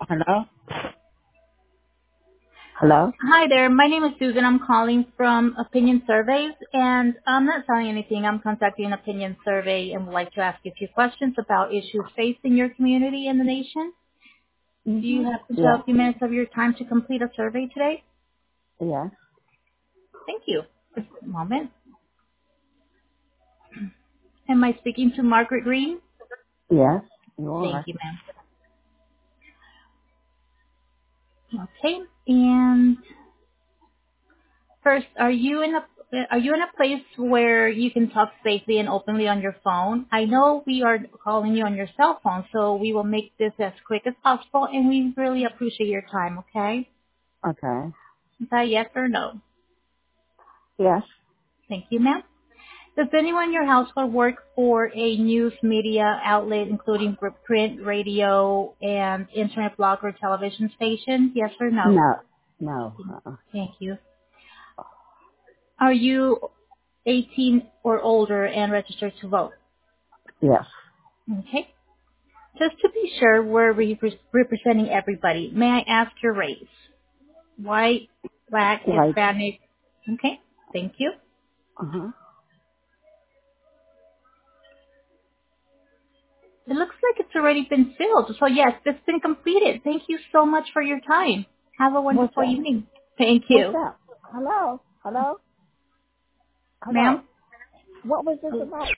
Hello? Hello? Hi there. My name is Susan. I'm calling from Opinion Surveys, and I'm not selling anything. I'm conducting an opinion survey and would like to ask you a few questions about issues facing your community and the nation. Do you happen to have Yes. a few minutes of your time to complete a survey today? Yes. Thank you. Just a moment. Am I speaking to Margaret Green? Yes. You Thank are. you, ma'am. Okay. And first, are you in a place where you can talk safely and openly on your phone? I know we are calling you on your cell phone, so we will make this as quick as possible, and we really appreciate your time. Okay? Okay. Is that yes or no? Yes. Thank you, ma'am. Does anyone in your household work for a news media outlet, including print, radio, and internet blog or television station? Yes or no? No. No. Thank you. Are you 18 or older and registered to vote? Yes. Okay. Just to be sure, we're representing everybody. May I ask your race? White, black, Right. Hispanic. Okay. Thank you. Uh-huh. It looks like it's already been filled. So yes, it's been completed. Thank you so much for your time. Have a What's wonderful that? evening. Thank What's you. that? Hello? Hello? Ma'am? Hello? What was this about?